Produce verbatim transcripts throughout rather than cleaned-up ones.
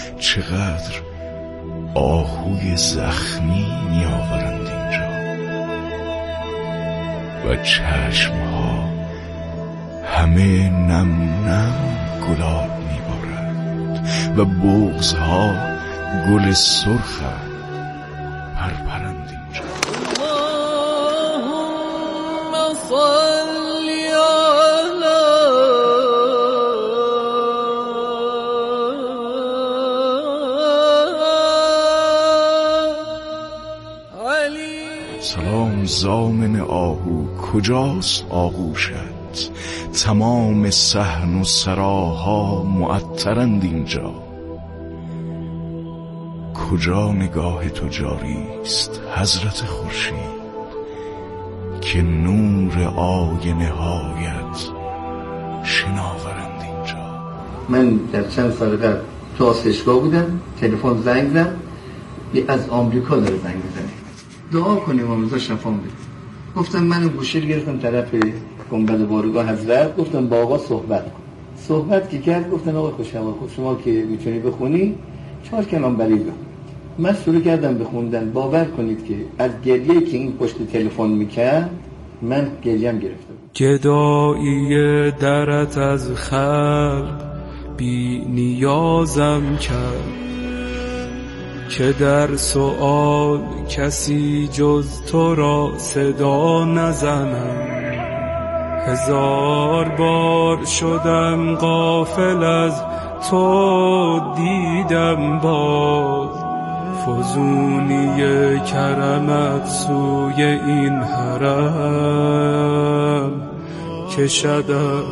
چقدر آهوی زخمی میآورند اینجا و چشمها همه نم نم گلاب میبارند و بغضها گل سرخند پرپرند اینجا. اللهم صل علی. سلام زامن آهو، کجاست آغوشت؟ تمام صحن و سراها معطرند اینجا. کجا نگاه تو جاری است حضرت خورشید که نور آینه هایت شناورند اینجا. من در چند سال قبل تو آسایشگاه بودم، تلفن زنگ زد، یه از آمریکا داره زنگ میزنه، دعا کنیم آموزا شفا بده. گفتم من گوشی گرفتم طرف گنبد بارگاه حضرت، گفتم با آقا صحبت کن. صحبت که کرد گفتن آقا خوشحال خود شما که میتونی بخونی چهار کلام برای بخون. من شروع کردم بخوندن. باور کنید که از گریه که این پشت تلفن میکرد من گریم گرفتم. گدایی درت از خلق بی نیازم کرد که در سؤال کسی جز تو را صدا نزنم. هزار بار شدم غافل از تو، دیدم باز فزونی کرمت سوی این حرم کشدم.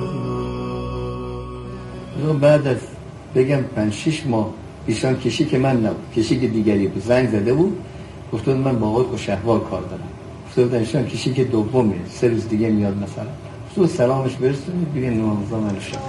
بعد از بگم پنج شیش ماه ایشان کشی که من نبود، کشی که دیگری بود، زنگ زده بود گفتم من با آقای خوشحوال کار دارم. گفتم ایشان کشی که دومه، سه روز دیگه میاد مثلا. تو سلامش برسونید بگین نوازا منو شد.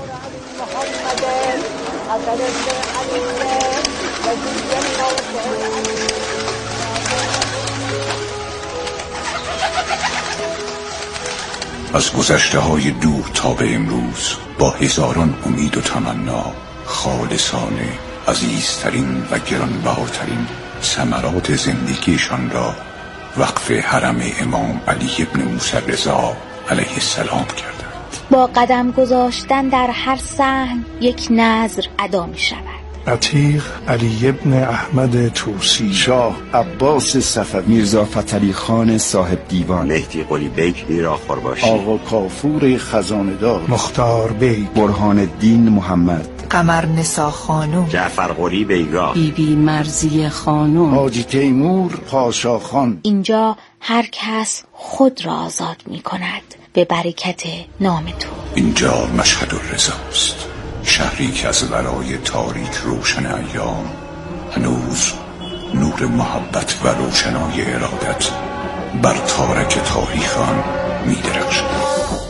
از گذشته های دور تا به امروز با هزاران امید و تمنا خالصانه عزیزترین و گرانبهاترین ثمرات زندگیشان را وقف حرم امام علی ابن موسی رضا علیه السلام کردند. با قدم گذاشتن در هر صحن یک نذر ادا می شود. عتیق علی ابن احمد طوسی، شاه عباس صفوی، میرزا فتحعلی خان صاحب دیوان، مهدی قلی بیک میرا خورباشی، آقا کافور خزانه‌دار، مختار بیک، برهان الدین محمد، قمر نسا خانم، جعفر قلی بیگاه، بی بی مرزی خانم، حاجی تیمور پاشا خان. اینجا هر کس خود را آزاد می کند به برکت نام تو. اینجا مشهد الرضاست، شهری که از ورای تاریک روشن ایام هنوز نور محبت و روشنای ارادت بر تارک تاریخ آن می درخشد.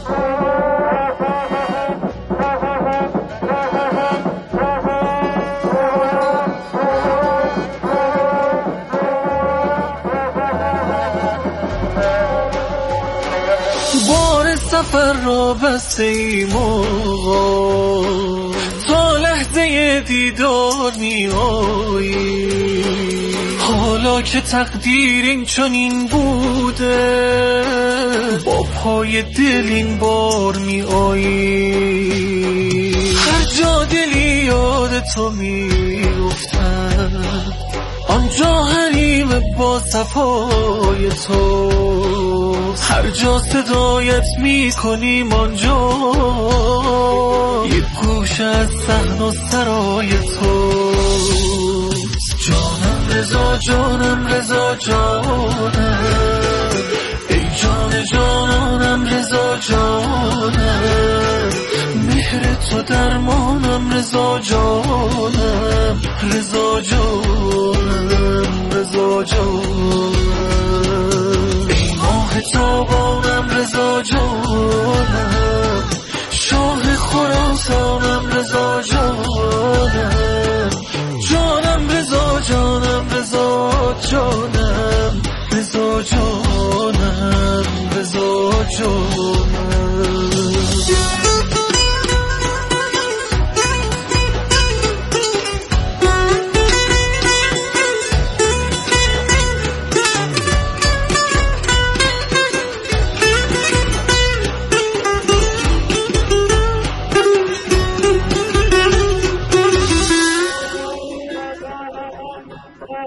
بار سفر را بسته ایم آقا، تا لحظه دیدار می آیی. حالا که تقدیر این چنین بوده، با پای دل این بار می آیی. هر جا دلی یاد تو می افتد، آنجا حریم با صفای تو. هر جا صدایت می کنیم آنجا یک گوش از صحن و سرای تو. جانم رضا جانم رضا جانم، ای جان جانم رضا جانم. مهر تو درمانم رضا جانم، رضا جانم رضا جانم. ای ماه تابانم رضا جانم، شاه خراسانم رضا جانم. جانم رضا جانم رضا جانم، رضا جانم رضا جانم.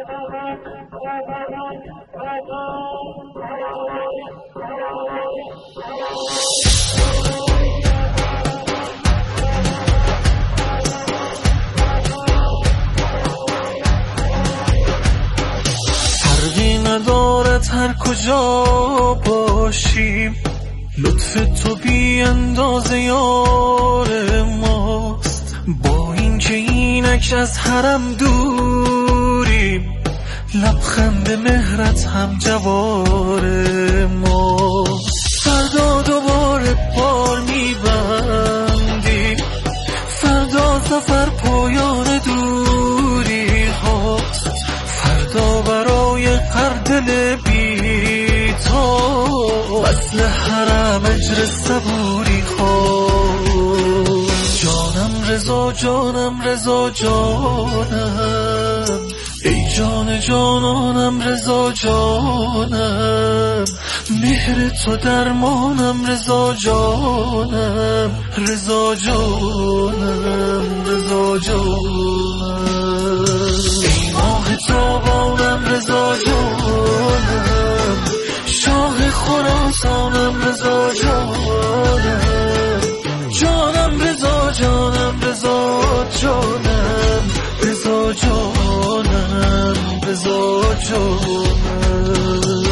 فرقی ندارد هر کجا باشیم، لطف تو بی اندازه یار ماست. با این که اینک از حرم دوریم، لبخند مهرت هم جوار ماست. فردا دوباره بار میبندیم، فردا سفر پایان دوری هاست. فردا برای هر دل بی تو وصل حرم اجر صبوری خواست. جانم رضا جانم رضا جانم، ای جان جانانم رضا جانم. مهر تو درمانم رضا جانم، رضا جانم رضا جانم. ای ماه تابانم رضا جانم، شاه خراسانم رضا جانم. جانم رضا جانم رضا جانم، رضا جانم رضا جانم.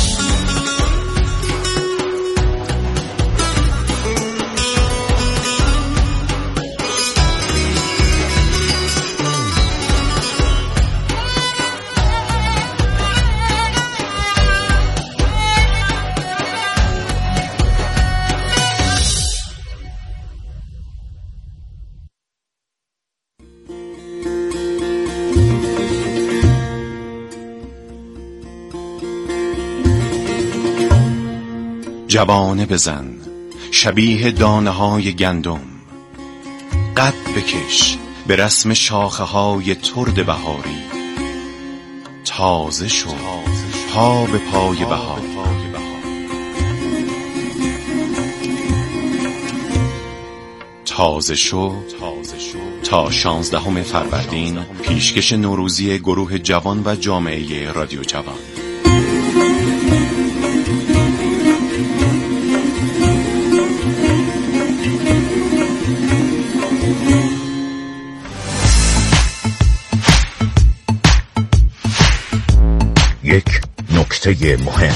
جوانه بزن شبیه دانه های گندم، قد بکش به رسم شاخه های ترد بهاری. تازه شو پا به پای بهار، تازه شو تا شانزدهم فروردین. پیشکش نوروزی گروه جوان و جامعه رادیو جوان. یک نکته مهم.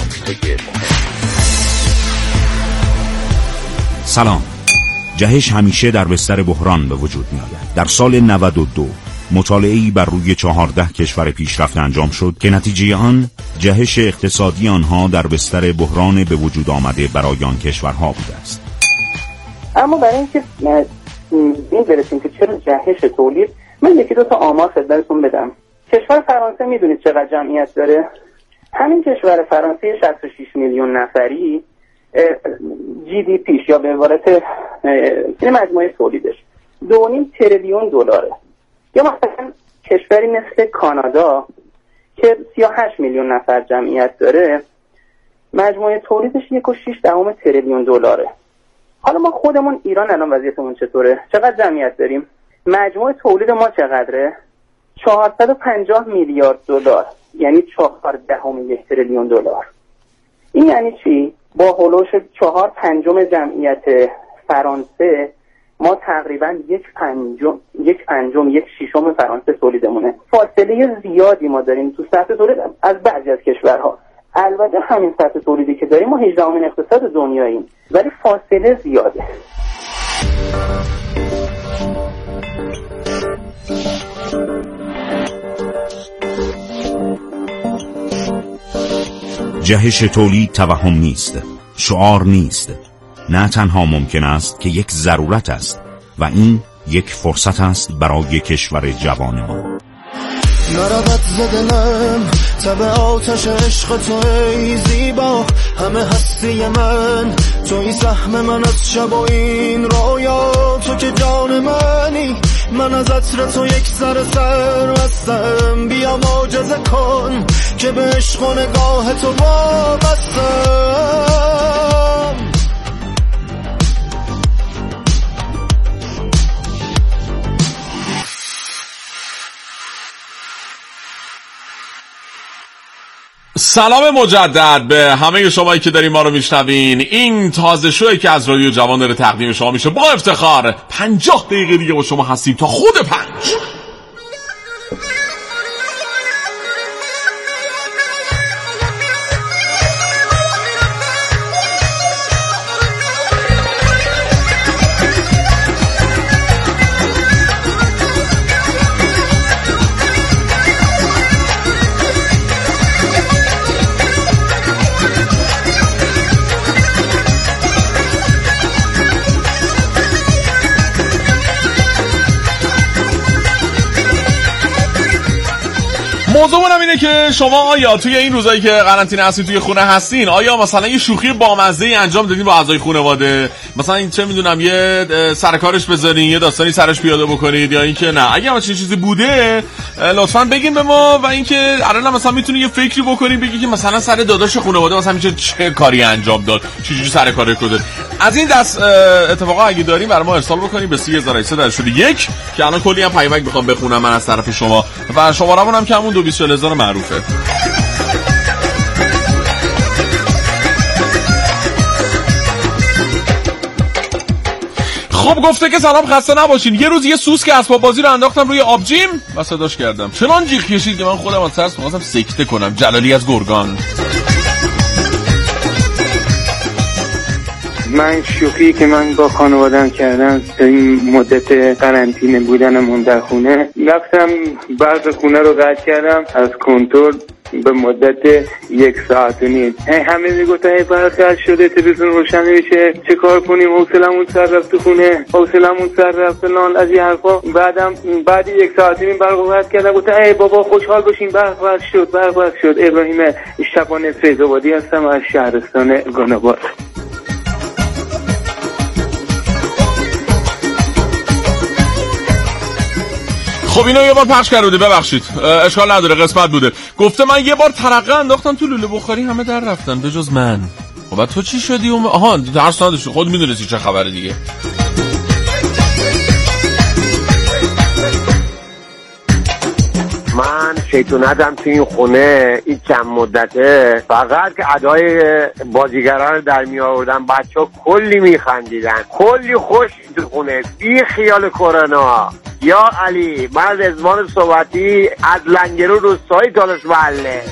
سلام. جهش همیشه در بستر بحران به وجود می آید. در سال نود و دو مطالعه‌ای بر روی چهارده کشور پیشرفته انجام شد که نتیجه آن جهش اقتصادی آنها در بستر بحران به وجود آمده برای آن کشورها بوده است. اما برای اینکه این برسیم که چرا جهش تولید، من یکی دو تا آمار خدمتتون بدم. کشور فرانسه میدونید چقدر جمعیت داره؟ همین کشور فرانسه شصت و شش میلیون نفری جی دی پیش یا به عبارت این مجموعه تولیدش دو و نیم تریلیون دلاره. یا مثلا کشوری مثل کانادا که سی و هشت میلیون نفر جمعیت داره، مجموعه تولیدش یک و شش دهم تریلیون دلاره. حالا ما خودمون ایران الان وضعیتمون چطوره؟ چقدر جمعیت داریم؟ مجموعه تولید ما چقدره؟ چهارصد و پنجاه میلیارد دلار، یعنی چهار دهم یک تریلیون دلار. این یعنی چی؟ با هولوش چهار پنجم جمعیت فرانسه ما تقریبا یک پنجم یک پنجم یک ششم فرانسه تولیدمونه. فاصله زیادی ما داریم تو سطح تولید از بعضی از کشورها. البته همین سطح تولیدی که داریم ما هجدهمین اقتصاد دنیاییم، ولی فاصله زیاده. جهش تولید توهم نیست، شعار نیست، نه تنها ممکن است که یک ضرورت است و این یک فرصت است برای کشور جوان ما. نرود زدنم تب آتش عشق تو ای زیبا، همه هستی من توی سهم من از شب و این رویا. تو که جان منی، من از عطر تو یک سر سر بستم. بیا معجزه کن که به عشق و نگاه تو وابستم. سلام مجدد به همه شمایی که دارین ما رو میشنوین. این تازه شویی که از رادیو جوان داره تقدیم شما میشه با افتخار. پنجاه دقیقه دیگه با شما هستیم تا خود پنج. موضوعمون اینه که شما آیا توی این روزایی که قرنطینه هستین توی خونه هستین، آیا مثلا یه شوخی بامزه‌ای انجام دادین با اعضای خانواده؟ مثلا این چه میدونم یه سرکارش بذارین، یه داستانی سرش پیاده بکنید، یا اینکه نه اگه همچین چیزی بوده لطفاً بگین به ما. و اینکه الان مثلا میتونی یه فکری بکنین بگی که مثلا سر داداش خانواده مثلا میشه چه کاری انجام داد، چه جوری سرکاره کرده. از این دست اتفاقا اگه دارین برای ما ارسال بکنین به سه هزار و سیصد و یک که الان کلی هم پیامک میخوام بخونم من از طرف شما و شماره‌مون هم که همون دو بیست و چهل هزار معروفه. خب گفته که سلام خسته نباشین. یه روز یه سوسک اسباب بازی رو انداختم روی آبجیم و صداش کردم. چنان جیغ کشید که من خودم از ترس می‌خواستم سکته کنم. جلالی از گرگان. من شوخی که من با خانواده‌ام کردم این مدت قرنطینه بودنمون در خونه، رفتم برق خونه رو قطع کردم از کنترل به مدت یک ساعت و نیم. همه میگفتن ای برق قطع شده، تلویزیون روشن نمیشه، چه کار کنیم، حوصله‌مون سر رفت تو خونه، حوصله‌مون سر رفت فلان از این حرفا. بعدم بعد یک ساعت و نیم برق قطع کردم، گفتن ای بابا خوشحال باشین برق قطع شد، برق قطع شد. ابراهیم شبانه فیض‌آبادی هستم از شهرستان گناباد. خب اینو یه بار پخش کرده بوده، ببخشید اشکال نداره، قسمت بوده. گفته من یه بار ترقه انداختم تو لوله بخاری، همه در رفتن به جز من. خب تو چی شدی؟ و آها درس نداشتی، خود میدونستی چه خبره دیگه. من شیطونتم تو این خونه این چند مدته فقط که ادای بازیگران رو در می آوردن، بچه ها کلی می خندیدن، کلی خوش تو خونه، بی خیال کرونا. یا علی، من رضوان صحبتی از لنگرو روستایی دانش محله.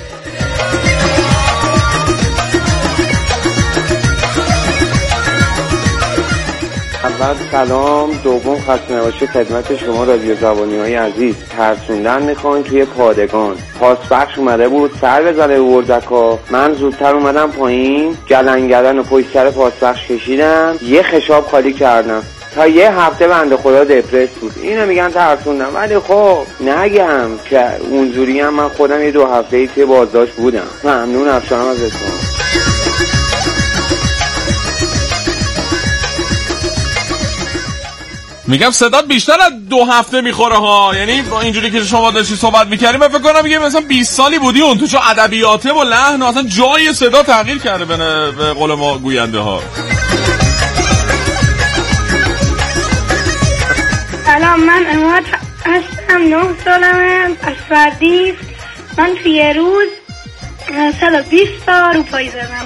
اول سلام، دوم خسته نباشی خدمت شما رادیو جوانی های عزیز. ترسوندن میخوان توی پادگان، پاسبخش اومده بود سر بزنه به وردکا، من زودتر اومدم پایین، گلن گلن و پشت سر پاسبخش کشیدم، یه خشاب خالی کردم. تا یه هفته بنده خدا دپرس بود. اینو میگن ترسوندم، ولی خب نگم که اونجوری هم من خودم یه دو هفته‌ای توی بازداشت بودم. ممنون افشانم از اتفاق. میگم صدات بیشتر از دو هفته میخوره ها، یعنی با اینجوری که شما داشتی صحبت میکردیم من فکر کنم میگه مثلا بیست سالی بودی اون تو، چون ادبیاته و لحن اصلا جای صدا تغییر کرده به قول ما گوینده ها. سلام، من اماد هستم، نه سالمه، از فردیس. من توی یه روز صد و بیست تا روپایی زدم.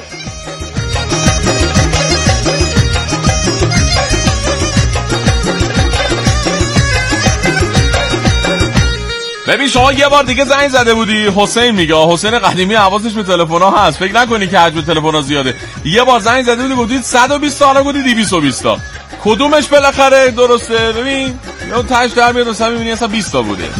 ببین شما یه بار دیگه زنگ زده بودی، حسین میگه، حسین قدیمی حواسش به تلفن ها هست، فکر نکنی که حجم تلفن ها زیاده. یه بار زنگ زده بودی گفتید صد و بیست تا، الان گفتی دویست و بیست تا. کدومش بالاخره درسته؟ ببین اون تاش در میاد مثلا میبینی اصلا بیست تا بوده.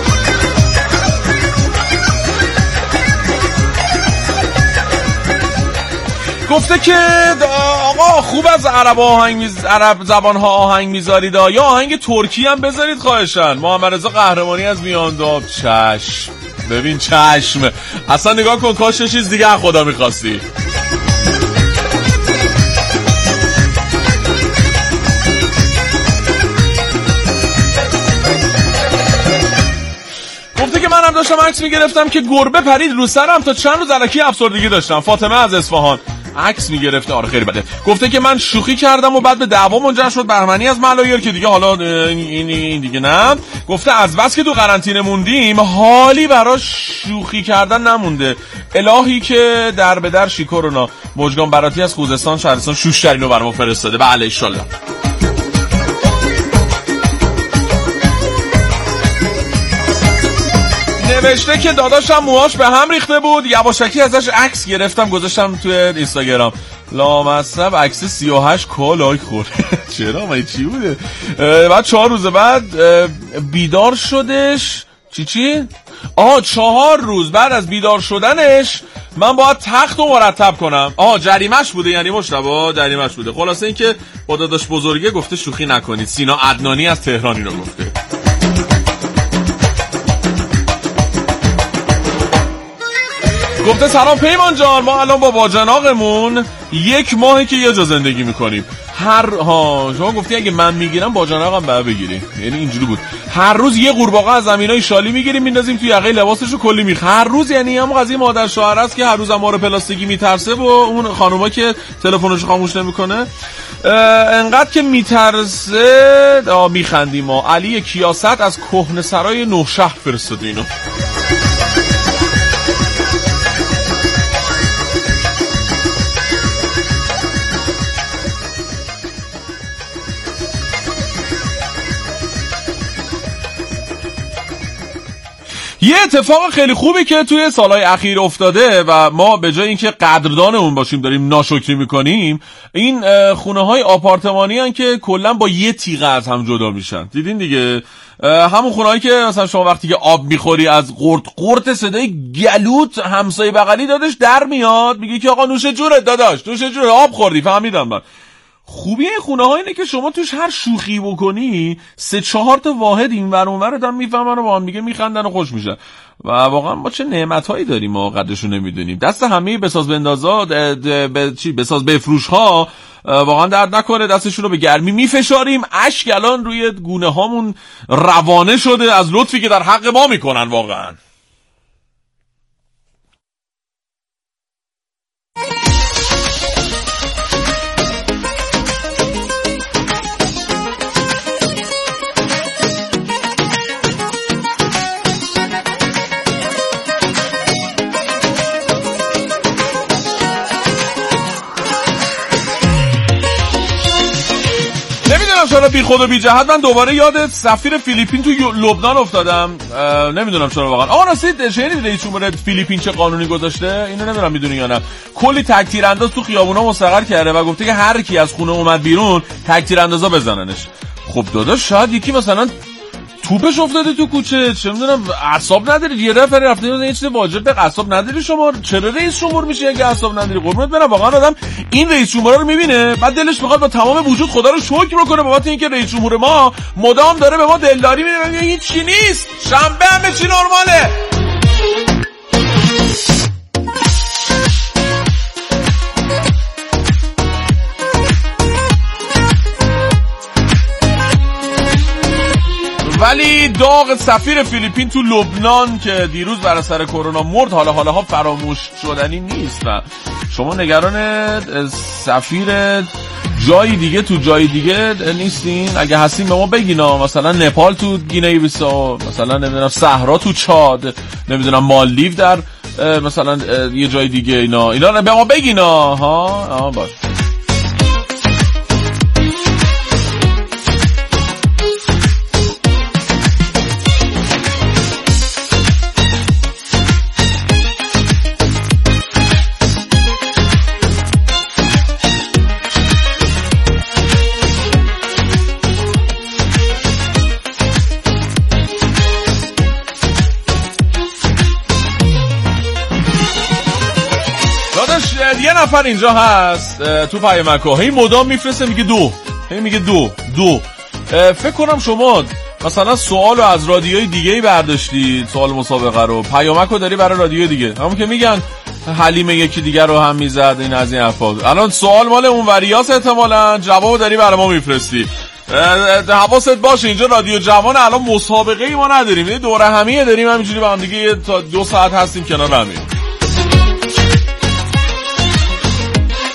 گفته که آقا خوب از عرب آهنگ میز... عرب زبان ها آهنگ میذارید، یا آهنگ ترکی هم بذارید خواهشن. محمد رضا قهرمانی از میانداب. چشم، ببین چشم، اصلا نگاه کن کاش چیز دیگه از خدا میخواستی. گفته که منم داشتم عکس میگرفتم که گربه پرید رو سرم، تا چند روز الکی افسردگی داشتم. فاطمه از اصفهان. عکس میگرفته. آره خیلی بده. گفته که من شوخی کردم و بعد به دعوا منجر شد بهمنی از ملایر که دیگه حالا این این دیگه نه. گفته از بس که تو قرنطینه موندیم حالی براش شوخی کردن نمونده. الهی که در به در شیکورونا مجگان براتی از خوزستان شهرستان شوشترینو برام فرستاده. بله ان شاء الله. نوشته که داداشم موهاش به هم ریخته بود، یواشکی ازش عکس گرفتم گذاشتم توی اینستاگرام. لامصب عکس سی و هشت کالای خورد. چرا من چی بوده؟ بعد چهار روز بعد بیدار شدش. چی چی؟ آها چهار روز بعد از بیدار شدنش من باید تخت رو مرتب کنم. آها جریمش بوده، یعنی مشتبه جریمش بوده. خلاصه این که با داداش بزرگه گفته شوخی نکنید. سینا عدنانی از تهرانی رو گفته. گفته سلام پیمان جان، ما الان با باجناقمون یک ماهی که یه جا زندگی میکنیم. هر ها شما گفتی اگه من میگیرم باجناقم بعد بگیری، یعنی اینجوری بود. هر روز یه قورباغه از زمینای شالی میگیریم میندازیم توی یقه لباسشو کلی میخ. هر روز یعنی هم قضیه مادر شوهر است که هر روز ما رو پلاستیکی میترسه و اون خانوما که تلفنشو خاموش نمیکنه انقدر که میترسه. آ میخندیم ما. علی کیاست از کهنه سرای نوشهر فرستاده اینو. یه اتفاق خیلی خوبی که توی سالهای اخیر افتاده و ما به جای اینکه قدردان اون باشیم داریم ناشکری میکنیم، این خونه های آپارتمانی هن که کلا با یه تیغه از هم جدا میشن. دیدین دیگه همون خونه هایی که مثلا شما وقتی که آب میخوری از قرط قرط صدای گلوت همسایه بغلی دادش در میاد میگه که آقا نوش جونت داداش، نوش جونت آب خوردی. فهمیدم من. خوبی این خونه ها اینه که شما توش هر شوخی بکنی سه چهار تا واحد این ور اون ور دارن میفهمن و با هم دیگه میخندن و خوش میشن. و واقعا ما چه نعمتایی داریم ما قدرشو نمیدونیم. دست همه بساز بندازا به چی بساز بفروش ها واقعا درد نکنه، دستشون رو به گرمی میفشاریم. اشک الان روی گونه هامون روانه شده از لطفی که در حق ما میکنن واقعا. چرا بی خود و بی جهت من دوباره یاد سفیر فیلیپین تو لبنان افتادم. نمیدونم چرا واقعا. آقا راستی شنیدید رئیس جمهور فیلیپین چه قانونی گذاشته؟ اینو نمیدونم میدونی یا نه. کلی تک تیرانداز تو خیابونا مستقر کرده و گفته که هر کی از خونه اومد بیرون تک تیراندازا بزننش. خب داداش شاید یکی مثلا توپش افتاده تو کوچه، چه میدونم اعصاب نداری، یه دفعه رفته یه چیز واجب به اعصاب نداری شما. چرا رئیس جمهور میشه اگه اعصاب نداری؟ قربونت برم. واقعا آدم این رئیس جمهور رو میبینه بعد دلش میخواد با تمام وجود خدا رو شکر بکنه بابت اینکه رئیس جمهور ما مدام داره به ما دلداری میده. هیچ چی نیست، شنبه همه چی نرماله. ولی داغ سفیر فیلیپین تو لبنان که دیروز بر اثر کرونا مرد حالا حالا ها فراموش شدنی نیست و شما نگران سفیر جای دیگه تو جای دیگه نیستین؟ اگه هستین به ما بگین. مثلا نپال تو گینه بیساو، مثلا نمیدونم صحرا تو چاد، نمیدونم مالدیو در مثلا یه جای دیگه. اینا اینا به ما بگین ها. ها باش. یه نفر اینجا هست تو پیامک‌ها هی مدام میفرسته میگه دو، هی میگه دو دو. فکر کنم شما مثلا سوالو از رادیوی دیگه‌ای برداشتی، سوال مسابقه رو پیامکو داری برای رادیوی دیگه، همون که میگن حلیمه یکی دیگر رو هم میزد این از این حرفا. الان سوال مال اون وریاس احتمالاً، جواب داری برای ما میفرستی. حواست باشه اینجا رادیو جوان الان مسابقه ای ما نداریم، یه دوره همیه داریم همینجوری با هم دیگه تا دو ساعت هستیم کنار همین.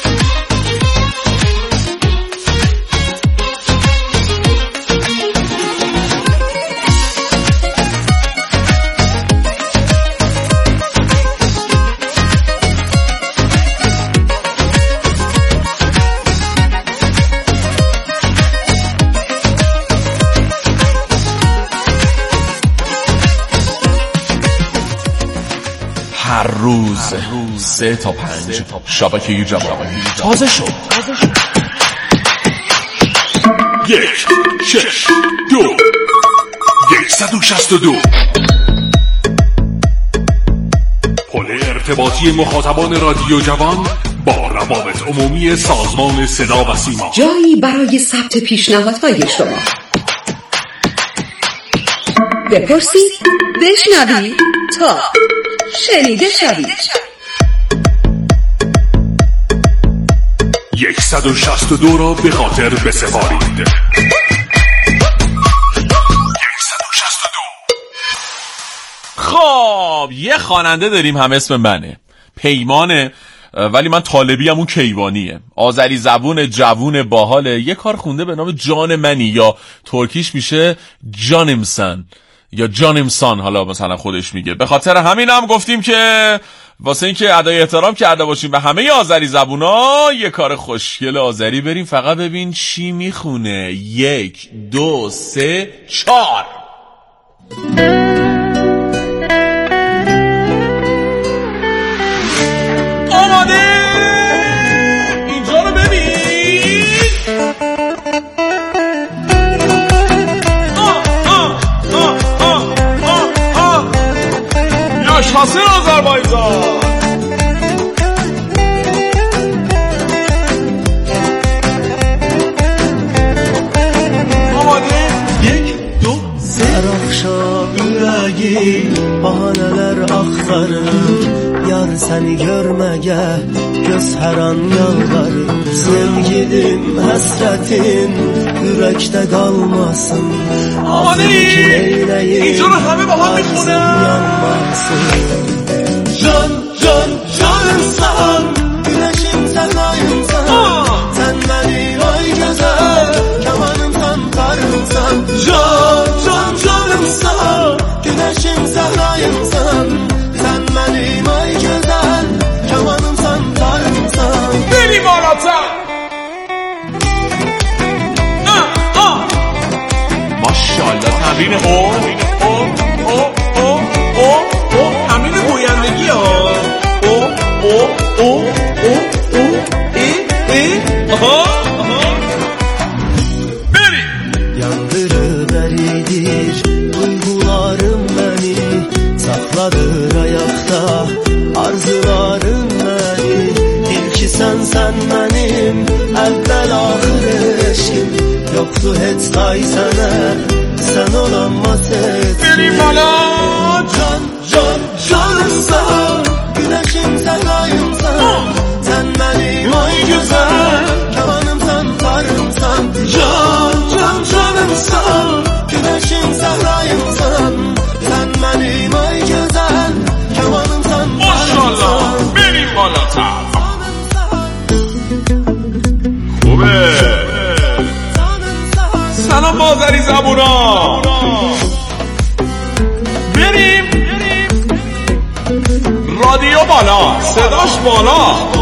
هر روز سه تا پنج شبکه جوان تازه شد. یک شش دو یکصد و شصت و دو پل ارتباطی مخاطبان رادیو جوان با روابط عمومی سازمان صدا و سیما. جایی برای ثبت پیشنهادهای شما. بپرسید، بشنوید تا شنیده شوید. یکصد و شصت و دو را به خاطر بسپارید. خب یه خواننده داریم هم اسم منه، پیمانه، ولی من طالبی همون کیوانیه، آذری زبون جوون باحاله. یه کار خونده به نام جان منی یا ترکیش میشه جانمسن یا جانمسان، حالا مثلا خودش میگه. به خاطر همین هم گفتیم که واسه این که ادای احترام کرده باشیم به همه آذری زبونا یه کار خوشگل آذری بریم. فقط ببین چی میخونه. یک دو سه چار. آماده؟ اینجا رو ببین. آه آه آه آه آه آه یاشماسین آذربایجان. آماده؟ یک دو سه. Akşam yüreği bahaneler aktarır. Yar seni görmeye göz her an yalvarır. Sevgilim hasretin yürekte kalmasın. Ağzındaki neyleyim ağzın yanmasın. Can can canımsan, güneşim sen ayımsan. Sen benim ay güzel kemanımsan karımsan. Can can canımsan, güneşim sen ayımsan. Sen benim ay güzel kemanımsan karımsan. Benim anlatan. Maşallah تمرین او او او او او او تمرین گویندگی ها. او او او او او ای ای آها آها. بری yandırır eridir duygularım beni, sakladır ayakta arzularım beni. Bil ki sen sen benim evvel ahir eşkim, yoktu hiç say sana sen olamaz et. Benim anam can can canımsan, güneşim sen ayımsan. Sen benim ay güzel kemanımsan karımsan. Can can canımsan, güneşim sen ayımsan. Sen benim ay güzel kemanımsan karımsan. Benim anlatan. خوبه. سلام آذری زبونا. بریم رادیو بالا، صداش بالا.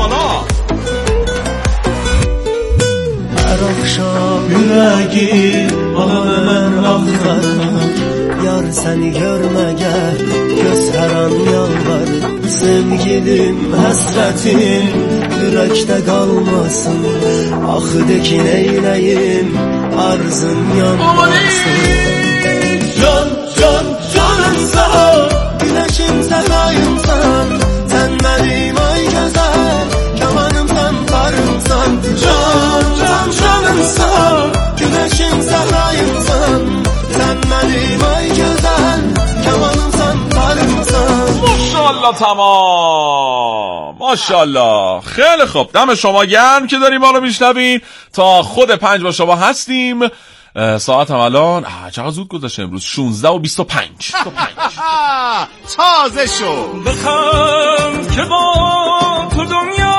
Her akşam yüreği bahaneler aktarır. Yar seni görmeye göz her an yalvarır. Sevgilim hasretin yürekte kalmasın. Ah de ki neyleyim arzın yanmasın. Can can canımsan, güneşim sen ayımsan. Sen benim ay güzel kemanımsan karımsan. Can can canımsan, güneşim sen ayımsan. Sen benim ay güzel kemanımsan karımsan. ماشاءالله تمام ماشاءالله. خیلی خوب، دم شما گرم که داریم ما رو میشنوین. تا خود پنج با شما هستیم. ساعت هم الان چقدر زود گذشته امروز شانزده و بیست و پنج. تازه شو بخند که با تو دنیا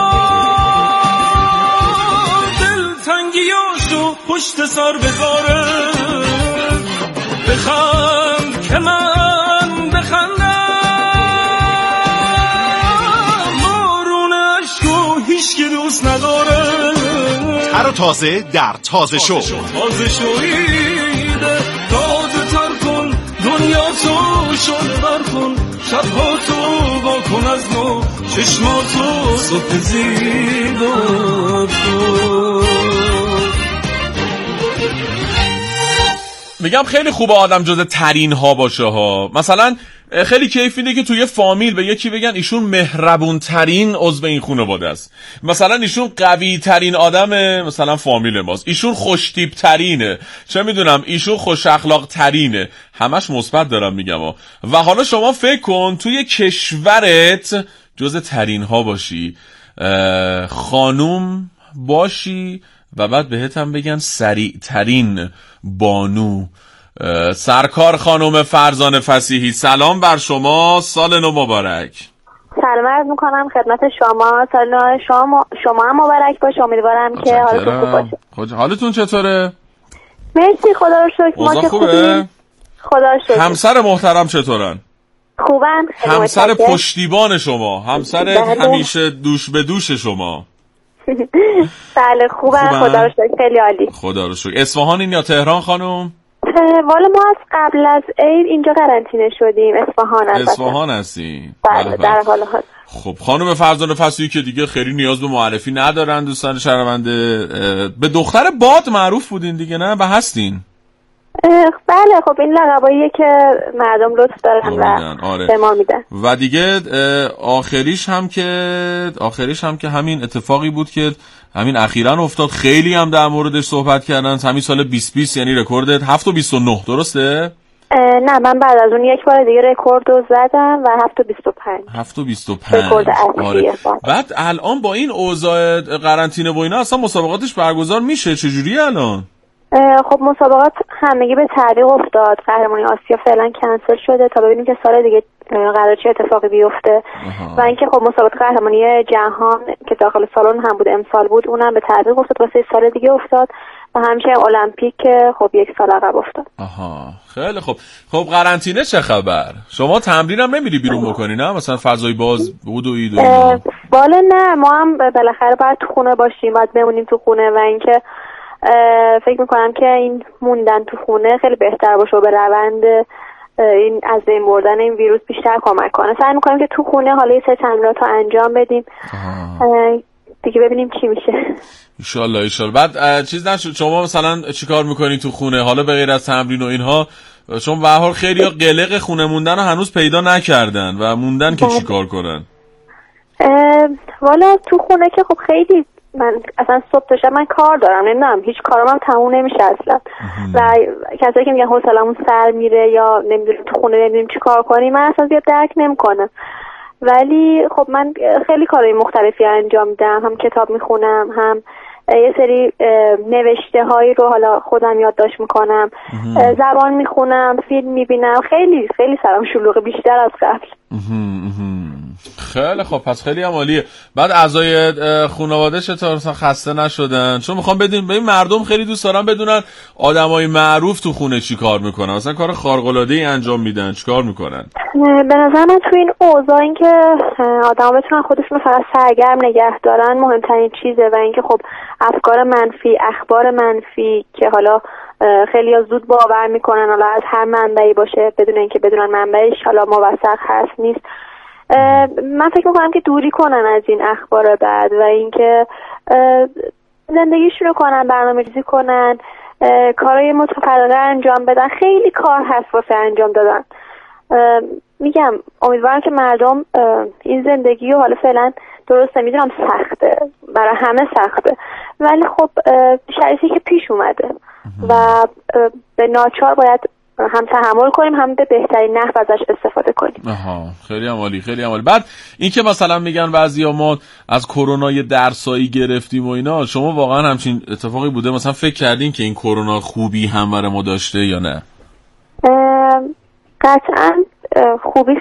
دلتنگیاشو پشت سر بذاره. بخند که من بخندم بارون عشقو هیچ که دوست نداره. تر و تازه در تازه شو. تازه شویده تازه تر کن دنیا تو شد بر کن شبها تو با کن چشماتو صبح زیبا میگم خیلی خوبه آدم جز ترین ها باشه ها. مثلا خیلی کیف میده که توی فامیل به یکی بگن ایشون مهربون ترین عضو این خانواده است، مثلا ایشون قوی ترین آدم مثلا فامیل ماست، ایشون خوش تیپ ترینه، چه میدونم ایشون خوش اخلاق ترینه. همش مثبت دارم میگم ها. و حالا شما فکر کن توی کشورت جز ترین ها باشی، خانوم باشی و بعد بهت هم بگن سریع ترین بانو. سرکار خانم فرزانه فصیحی، سلام بر شما، سال نو مبارک. سلام عرض میکنم خدمت شما، سال نو شما شما هم مبارک باشه. امیدوارم که حالتون خوب باشه. حالتون چطوره؟ مرسی خدا رو شکر. ما که خوبیم خدا رو شکر. همسر محترم چطورن؟ خوبن. همسر پشتیبان شما، همسر همیشه دوش به دوش شما. بله خوبن خدا رو شکر، خیلی عالی. خدا رو شکر. اصفهانین یا تهران خانم؟ والا ما از قبل از عید اینجا قرنطینه شدیم. اصفهان هستیم. اصفهان هستین؟ بله در حال حال. خب خانم فرزانه فصیحی که دیگه خیلی نیاز به معرفی ندارن دوستان شنونده، به دختر باد معروف بودین دیگه نه؟ و هستین؟ بله خب این لقباییه که مردم لطف دارن و آره. به ما میدن. و دیگه آخریش هم که آخریش هم که همین اتفاقی بود که همین اخیراً افتاد، خیلی هم در موردش صحبت کردن، همین سال بیست بیست، یعنی رکوردت هفت و بیست و نه، درسته؟ نه من بعد از اون یک بار دیگه رکورد رو زدم و هفت و بیست و پنج. هفت و بیست و پنج رکورد اصلیه. بعد الان با این اوضاع قرنطینه و اینا اصلا مسابقاتش برگزار میشه چجوری الان؟ خب مسابقات همگی به تعلیق افتاد. قهرمانی آسیا فعلا کنسل شده تا ببینیم که سال دیگه قرار چه اتفاقی بیفته. و اینکه خب مسابقات قهرمانی جهان که داخل سالن هم بود امسال بود اونم به تعلیق افتاد واسه سال دیگه افتاد و همچنین المپیک که خب یک سال عقب افتاد. آها خیلی خب. خب قرنطینه چه خبر؟ شما تمرین هم نمیری بیرون بکنی نه؟ مثلا فضای باز بود و اید و اینا؟ بالا نه، ما هم بالاخره باید تو خونه باشیم، باید بمونیم تو خونه و اینکه فکر میکنم که این موندن تو خونه خیلی بهتر باشه و به روند این از بین بردن این ویروس بیشتر کمک کنه. سعی میکنم که تو خونه حالا یه سری تمرینات رو انجام بدیم دیگه ببینیم چی میشه. انشالله انشالله. بعد چیز نشد شما مثلا چیکار میکنی تو خونه حالا به غیر از تمرین و اینها؟ چون به هر حال خیلی‌ها قلق خونه موندن رو هنوز پیدا نکردن و موندن که چیکار کنن؟ والا تو خونه که خب خیلی من اصلا صبح تا شب من کار دارم، نمیدونم هیچ کارم هم تموم نمیشه اصلا. و کسایی که میگن حوصله‌مون سر میره یا نمیدونیم تو خونه نمیدونیم چی کار کنیم، من اصلا زیاد درک نمیکنم. ولی خب من خیلی کارهای مختلفی انجام میدم، هم کتاب میخونم، هم یه سری نوشته هایی رو حالا خودم یادداشت میکنم، زبان میخونم، فیلم میبینم. خیلی خیلی سرم شلوغه بیشتر از قبل. خیلی خب پس خیلی هم عالیه. بعد اعضای خانواده چطور خسته نشدن؟ چون میخوام بدون به این مردم خیلی دوست دارن بدونن آدمای معروف تو خونه چی کار میکنن، مثلا کار خارق العاده ای انجام میدن، چی کار میکنن؟ به نظر من تو این اوضاع این که آدما بتونن خودشون فقط سرگرم نگه دارن مهمترین چیزه و اینکه خب افکار منفی، اخبار منفی که حالا خیلی ها زود باور میکنن حالا از هر منبعی باشه بدون اینکه بدونن منبعش حالا موثق هست نیست، من فکر میکنم که دوری کنن از این اخبار بد و اینکه زندگیشون رو کنن، برنامه‌ریزی کنن، کارهای متفرقه انجام بدن. خیلی کار هست واسه انجام دادن. میگم امیدوارم که مردم این زندگی رو حالا فعلا درسته میدونم سخته، برای همه سخته، ولی خب شرایطی که پیش اومده و به ناچار باید هم تحمل کنیم هم به بهترین نحو ازش استفاده کنیم. آها خیلی عالی خیلی عالی. بعد این که مثلا میگن بعضیا ما از کرونا یه درسایی گرفتیم و اینا، شما واقعا همچین اتفاقی بوده؟ مثلا فکر کردین که این کرونا خوبی هم برای ما داشته یا نه؟ قطعا خوبی